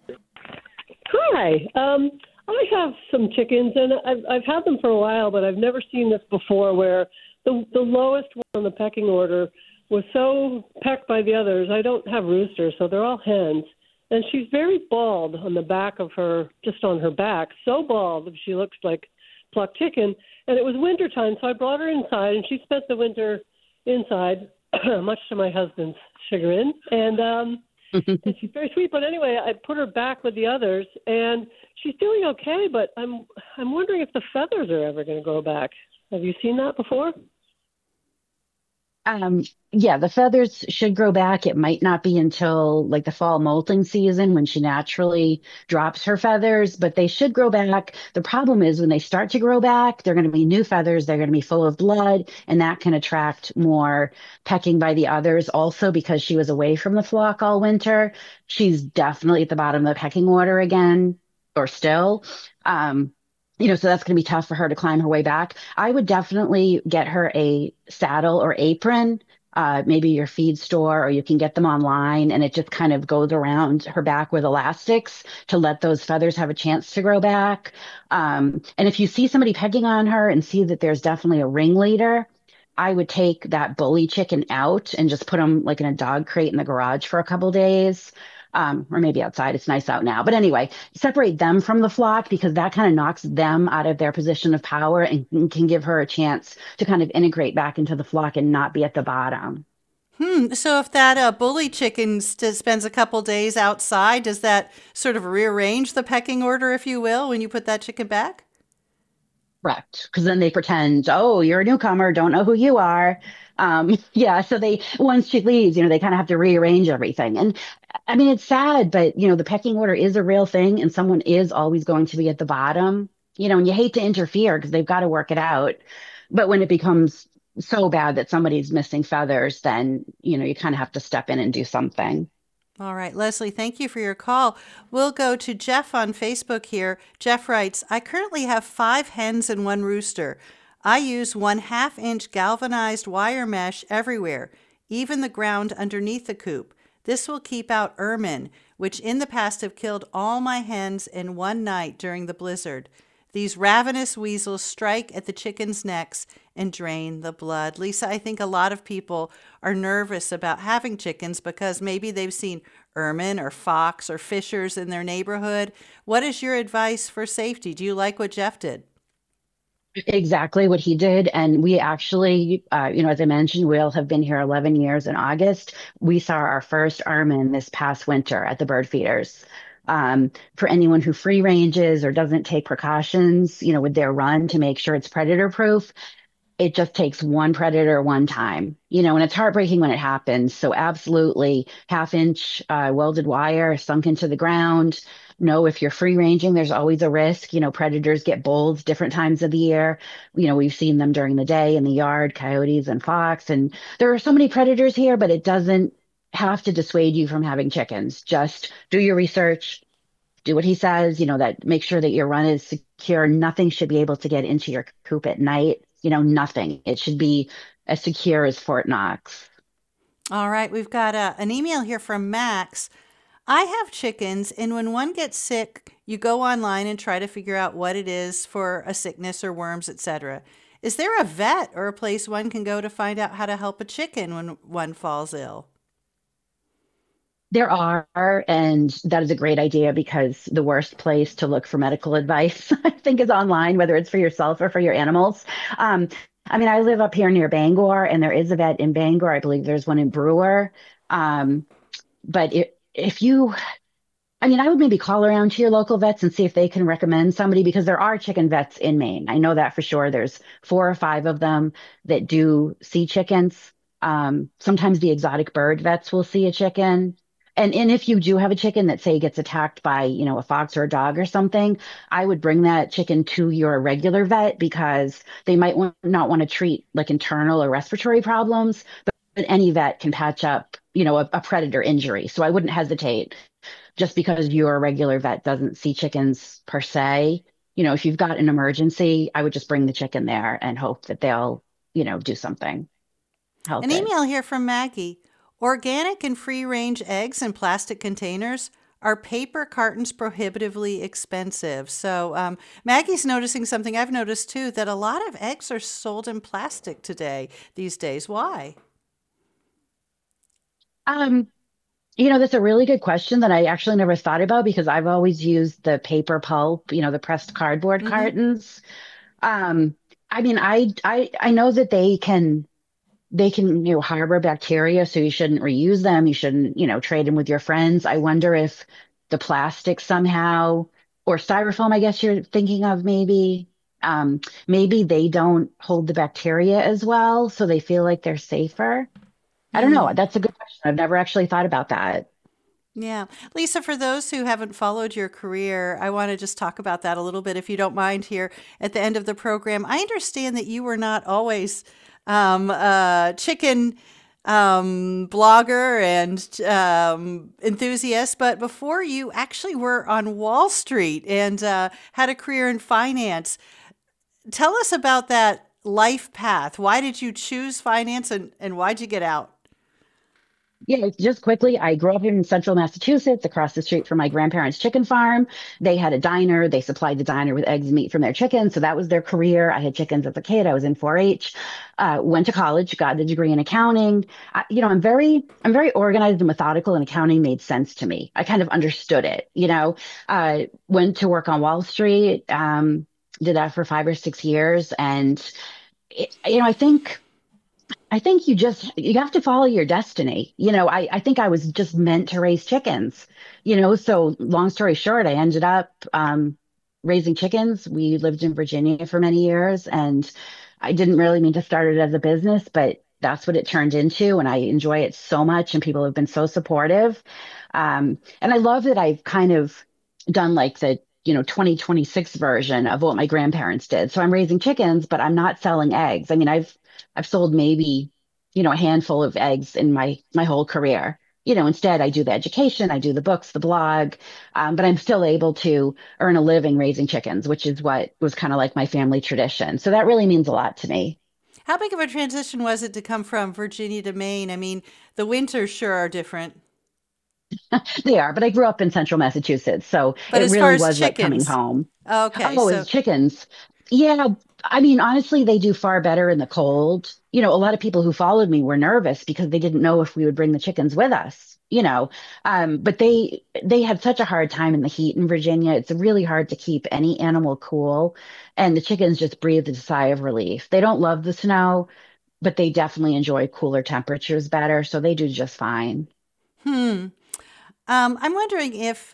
Hi. Um, I have some chickens, and I've, I've had them for a while, but I've never seen this before, where the, the lowest one on the pecking order was so pecked by the others. I don't have roosters, so they're all hens. And she's very bald on the back of her, just on her back, so bald that she looks like plucked chicken. And it was wintertime, so I brought her inside, and she spent the winter inside, much to my husband's chagrin. And, um, and she's very sweet. But anyway, I put her back with the others, and she's doing okay, but I'm I'm wondering if the feathers are ever going to grow back. Have you seen that before? Um, yeah, the feathers should grow back. It might not be until like the fall molting season when she naturally drops her feathers, but they should grow back. The problem is when they start to grow back, they're going to be new feathers. They're going to be full of blood, and that can attract more pecking by the others. Also, because she was away from the flock all winter, she's definitely at the bottom of the pecking order again, or still. Um, you know, so that's going to be tough for her to climb her way back. I would definitely get her a saddle or apron, uh, maybe your feed store, or you can get them online, and it just kind of goes around her back with elastics to let those feathers have a chance to grow back. Um, and if you see somebody pecking on her and see that there's definitely a ringleader, I would take that bully chicken out and just put them like in a dog crate in the garage for a couple days. Um, or maybe outside. It's nice out now. But anyway, separate them from the flock because that kind of knocks them out of their position of power and, and can give her a chance to kind of integrate back into the flock and not be at the bottom. Hmm. So if that uh, bully chicken st- spends a couple days outside, does that sort of rearrange the pecking order, if you will, when you put that chicken back? Correct. Because then they pretend, oh, you're a newcomer, don't know who you are. Um, yeah. So they, once she leaves, you know, they kind of have to rearrange everything. And I mean, it's sad, but, you know, the pecking order is a real thing and someone is always going to be at the bottom, you know, and you hate to interfere because they've got to work it out. But when it becomes so bad that somebody's missing feathers, then, you know, you kind of have to step in and do something. All right, Leslie, thank you for your call. We'll go to Jeff on Facebook here. Jeff writes, I currently have five hens and one rooster. I use one half inch galvanized wire mesh everywhere, even the ground underneath the coop. This will keep out ermine, which in the past have killed all my hens in one night during the blizzard. These ravenous weasels strike at the chickens' necks and drain the blood. Lisa, I think a lot of people are nervous about having chickens because maybe they've seen ermine or fox or fishers in their neighborhood. What is your advice for safety? Do you like what Jeff did? Exactly what he did. And we actually, uh, you know, as I mentioned, we'll have been here eleven years in August. We saw our first ermine this past winter at the bird feeders. Um, for anyone who free ranges or doesn't take precautions, you know, with their run to make sure it's predator proof, it just takes one predator one time, you know, and it's heartbreaking when it happens. So absolutely half inch uh, welded wire sunk into the ground. No, if you're free ranging, there's always a risk. You know, predators get bulls different times of the year. You know, we've seen them during the day in the yard, coyotes and fox. And there are so many predators here, but it doesn't have to dissuade you from having chickens. Just do your research, do what he says, you know, that make sure that your run is secure. Nothing should be able to get into your coop at night. You know, nothing. It should be as secure as Fort Knox. All right. We've got a, an email here from Max. I have chickens, and when one gets sick, you go online and try to figure out what it is for a sickness or worms, et cetera. Is there a vet or a place one can go to find out how to help a chicken when one falls ill? There are, and that is a great idea because the worst place to look for medical advice, I think, is online, whether it's for yourself or for your animals. Um, I mean, I live up here near Bangor, and there is a vet in Bangor. I believe there's one in Brewer. Um, but it, if you, I mean, I would maybe call around to your local vets and see if they can recommend somebody because there are chicken vets in Maine. I know that for sure. There's four or five of them that do see chickens. Um, sometimes the exotic bird vets will see a chicken. And, and if you do have a chicken that, say, gets attacked by, you know, a fox or a dog or something, I would bring that chicken to your regular vet because they might want, not want to treat like internal or respiratory problems, but, but any vet can patch up, you know, a, a predator injury. So I wouldn't hesitate just because your regular vet doesn't see chickens per se. You know, if you've got an emergency, I would just bring the chicken there and hope that they'll, you know, do something. Help An it. email here from Maggie. Organic and free-range eggs in plastic containers are paper cartons prohibitively expensive. So um, Maggie's noticing something I've noticed too, that a lot of eggs are sold in plastic today, these days. Why? Um, you know, that's a really good question that I actually never thought about because I've always used the paper pulp, you know, the pressed cardboard Mm-hmm. cartons. Um, I mean, I, I, I know that they can, they can, you know, harbor bacteria, so you shouldn't reuse them. You shouldn't, you know, trade them with your friends. I wonder if the plastic somehow, or styrofoam, I guess you're thinking of maybe, um, maybe they don't hold the bacteria as well, so they feel like they're safer. I don't know. Mm. That's a good question. I've never actually thought about that. Yeah. Lisa, for those who haven't followed your career, I want to just talk about that a little bit, if you don't mind, here at the end of the program. I understand that you were not always um, a chicken um, blogger and um, enthusiast, but before you actually were on Wall Street and uh, had a career in finance. Tell us about that life path. Why did you choose finance and, and why'd you get out? Yeah, just quickly, I grew up in central Massachusetts, across the street from my grandparents' chicken farm. They had a diner. They supplied the diner with eggs and meat from their chickens. So that was their career. I had chickens as a kid. I was in four H, uh, went to college, got a degree in accounting. I, you know, I'm very, I'm very organized and methodical, and accounting made sense to me. I kind of understood it, you know, uh, went to work on Wall Street, um, did that for five or six years. And, it, you know, I think I think you just you have to follow your destiny. You know, I, I think I was just meant to raise chickens, you know, so long story short, I ended up um, raising chickens. We lived in Virginia for many years, and I didn't really mean to start it as a business, but that's what it turned into. And I enjoy it so much, and people have been so supportive. Um, and I love that I've kind of done like the you know, twenty twenty-six version of what my grandparents did. So I'm raising chickens, but I'm not selling eggs. I mean, I've I've sold maybe, you know, a handful of eggs in my my whole career. You know, instead I do the education, I do the books, the blog, um, but I'm still able to earn a living raising chickens, which is what was kind of like my family tradition. So that really means a lot to me. How big of a transition was it to come from Virginia to Maine? I mean, the winters sure are different. They are, but I grew up in central Massachusetts, so but it really was chickens. Like coming home. Okay. Oh, so... it's chickens. Yeah. I mean, honestly, they do far better in the cold. You know, a lot of people who followed me were nervous because they didn't know if we would bring the chickens with us, you know, um, but they, they had such a hard time in the heat in Virginia. It's really hard to keep any animal cool. And the chickens just breathed a sigh of relief. They don't love the snow, but they definitely enjoy cooler temperatures better. So they do just fine. Hmm. Um, I'm wondering if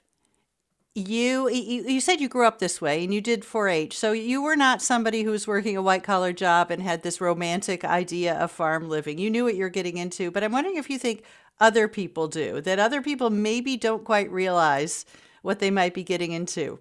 you, you you said you grew up this way and you did four H. So you were not somebody who was working a white collar job and had this romantic idea of farm living. You knew what you're getting into, but I'm wondering if you think other people do, that other people maybe don't quite realize what they might be getting into.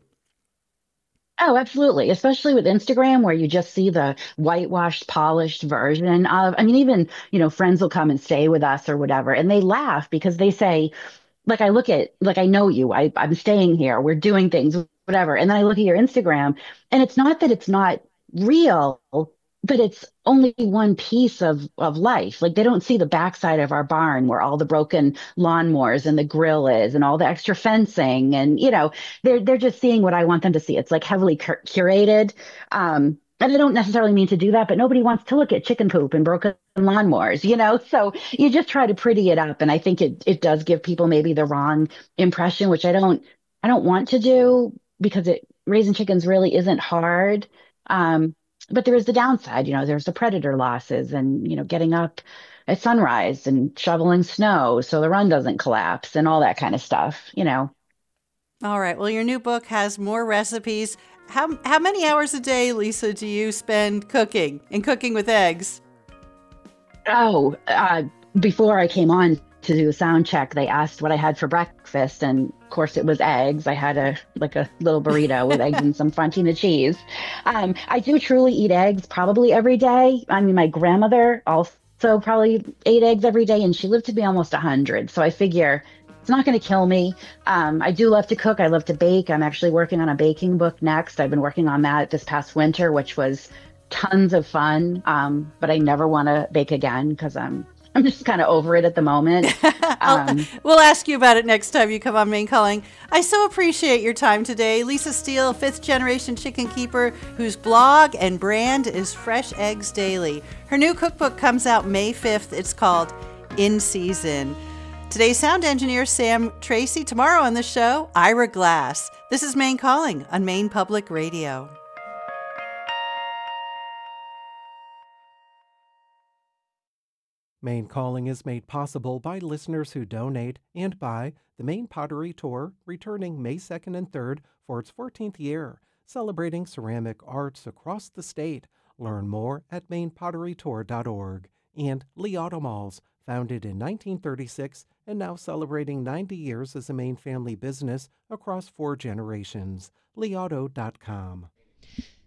Oh, absolutely. Especially with Instagram, where you just see the whitewashed, polished version of, I mean, even, you know, friends will come and stay with us or whatever, and they laugh because they say, like, I look at, like, I know you, I, I'm staying here, we're doing things, whatever. And then I look at your Instagram, and it's not that it's not real, but it's only one piece of, of life. Like, they don't see the backside of our barn where all the broken lawnmowers and the grill is and all the extra fencing. And, you know, they're, they're just seeing what I want them to see. It's like heavily cur- curated. Um, and I don't necessarily mean to do that, but nobody wants to look at chicken poop and broken lawnmowers, you know? So you just try to pretty it up. And I think it, it does give people maybe the wrong impression, which I don't, I don't want to do, because it, raising chickens really isn't hard. Um, but there is the downside, you know, there's the predator losses and, you know, getting up at sunrise and shoveling snow so the run doesn't collapse and all that kind of stuff, you know. All right. Well, your new book has more recipes. How how many hours a day, Lisa, do you spend cooking and cooking with eggs? Oh, uh, before I came on to do a sound check, they asked what I had for breakfast, and of course it was eggs. I had a like a little burrito with eggs and some Fontina cheese. Um, I do truly eat eggs probably every day. I mean, my grandmother also probably ate eggs every day, and she lived to be almost one hundred. So I figure it's not going to kill me. Um, I do love to cook. I love to bake. I'm actually working on a baking book next. I've been working on that this past winter, which was tons of fun. Um, but I never want to bake again because I'm I'm just kind of over it at the moment. Um, we'll ask you about it next time you come on Maine Calling. I so appreciate your time today. Lisa Steele, fifth generation chicken keeper, whose blog and brand is Fresh Eggs Daily. Her new cookbook comes out May fifth. It's called In Season. Today's sound engineer, Sam Tracy. Tomorrow on the show, Ira Glass. This is Maine Calling on Maine Public Radio. Maine Calling is made possible by listeners who donate and by the Maine Pottery Tour, returning May second and third for its fourteenth year, celebrating ceramic arts across the state. Learn more at maine pottery tour dot org. And Lee Auto Malls, founded in nineteen thirty-six and now celebrating ninety years as a Maine family business across four generations. lee auto dot com.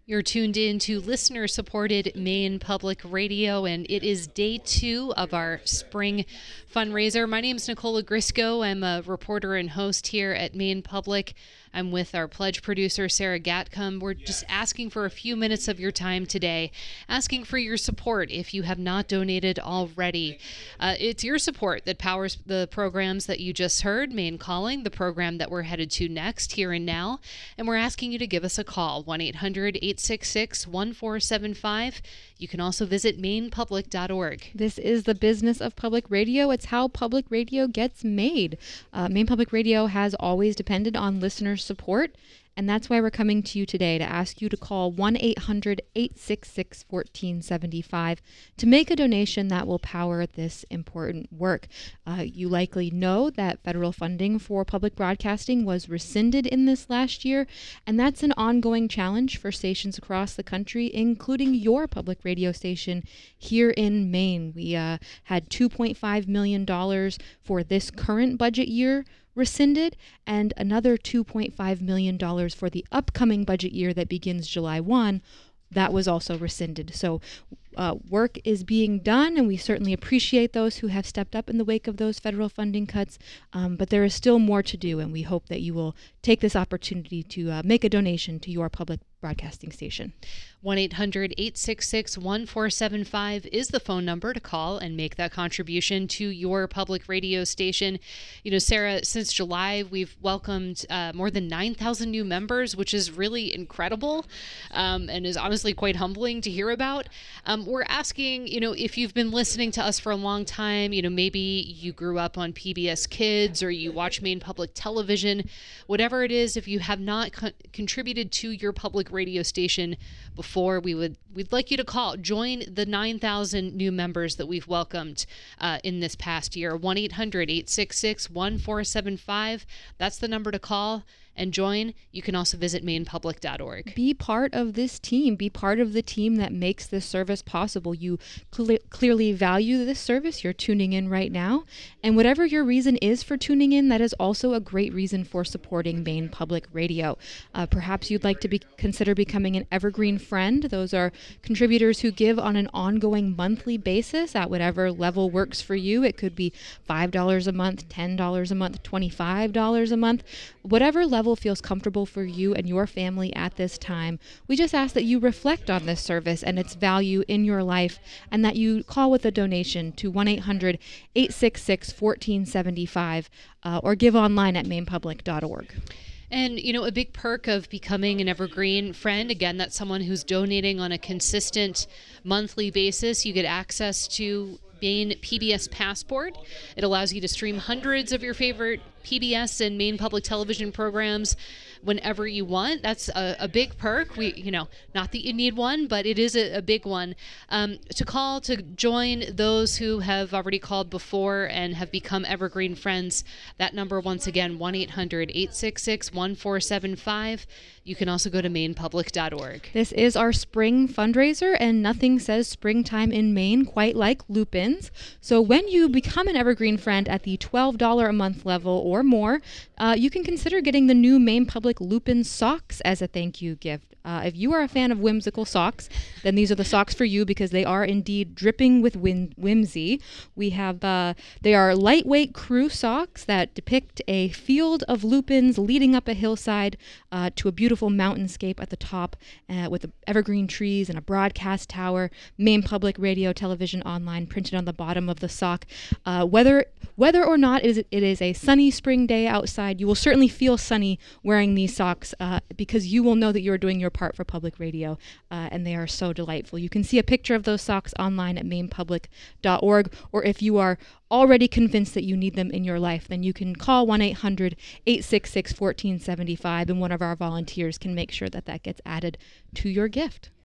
You're tuned in to listener-supported Maine Public Radio, and it is day two of our spring fundraiser. My name is Nicola Grisco. I'm a reporter and host here at Maine Public. I'm with our pledge producer, Sarah Gatcomb. We're just asking for a few minutes of your time today, asking for your support if you have not donated already. Uh, it's your support that powers the programs that you just heard, Maine Calling, the program that we're headed to next, Here and Now. And we're asking you to give us a call, one eight hundred eight six six one four seven five. You can also visit maine public dot org. This is the business of public radio. It's how public radio gets made. Uh, Maine Public Radio has always depended on listener support, and that's why we're coming to you today to ask you to call one eight hundred eight six six one four seven five to make a donation that will power this important work. Uh, you likely know that federal funding for public broadcasting was rescinded in this last year, and that's an ongoing challenge for stations across the country, including your public radio station here in Maine. We uh, had two point five million dollars for this current budget year rescinded, and another two point five million dollars for the upcoming budget year that begins July first. That was also rescinded. So uh, work is being done, and we certainly appreciate those who have stepped up in the wake of those federal funding cuts. Um, but there is still more to do, and we hope that you will take this opportunity to uh, make a donation to your public broadcasting station. one eight hundred eight six six one four seven five is the phone number to call and make that contribution to your public radio station. You know, Sarah, since July, we've welcomed uh, more than nine thousand new members, which is really incredible um, and is honestly quite humbling to hear about. Um, we're asking, you know, if you've been listening to us for a long time, you know, maybe you grew up on P B S Kids or you watch Maine Public Television, whatever it is, if you have not co- contributed to your public radio station before, we would we'd like you to call. Join the nine thousand new members that we've welcomed uh, in this past year. one eight hundred eight six six one four seven five. That's the number to call and join. You can also visit maine public dot org. Be part of this team. Be part of the team that makes this service possible. You cl- clearly value this service. You're tuning in right now. And whatever your reason is for tuning in, that is also a great reason for supporting Maine Public Radio. Uh, perhaps you'd like to be, consider becoming an Evergreen Friend. Those are contributors who give on an ongoing monthly basis at whatever level works for you. It could be five dollars a month, ten dollars a month, twenty-five dollars a month, whatever level feels comfortable for you and your family at this time. We just ask that you reflect on this service and its value in your life, and that you call with a donation to one eight hundred eight six six one four seven five uh, or give online at maine public dot org. And, you know, a big perk of becoming an Evergreen Friend, again, that's someone who's donating on a consistent monthly basis. You get access to Maine P B S Passport. It allows you to stream hundreds of your favorite P B S and Maine Public Television programs whenever you want. That's a, a big perk. We, you know, not that you need one, but it is a, a big one. Um, to call to join those who have already called before and have become Evergreen Friends, that number once again, one eight hundred eight six six one four seven five. You can also go to maine public dot org. This is our spring fundraiser, and nothing says springtime in Maine quite like Lupins. So when you become an Evergreen Friend at the twelve dollars a month level or more, uh, you can consider getting the new Maine Public Lupin socks as a thank you gift. Uh, if you are a fan of whimsical socks, then these are the socks for you, because they are indeed dripping with whim- whimsy. We have, uh, they are lightweight crew socks that depict a field of lupins leading up a hillside uh, to a beautiful mountainscape at the top uh, with evergreen trees and a broadcast tower, Maine Public Radio, Television, Online printed on the bottom of the sock. Uh, whether whether or not it is, it is a sunny spring day outside, you will certainly feel sunny wearing these socks uh, because you will know that you are doing your part for public radio, uh, and they are so delightful. You can see a picture of those socks online at maine public dot org, or if you are already convinced that you need them in your life, then you can call one eight hundred eight six six one four seven five, and one of our volunteers can make sure that that gets added to your gift.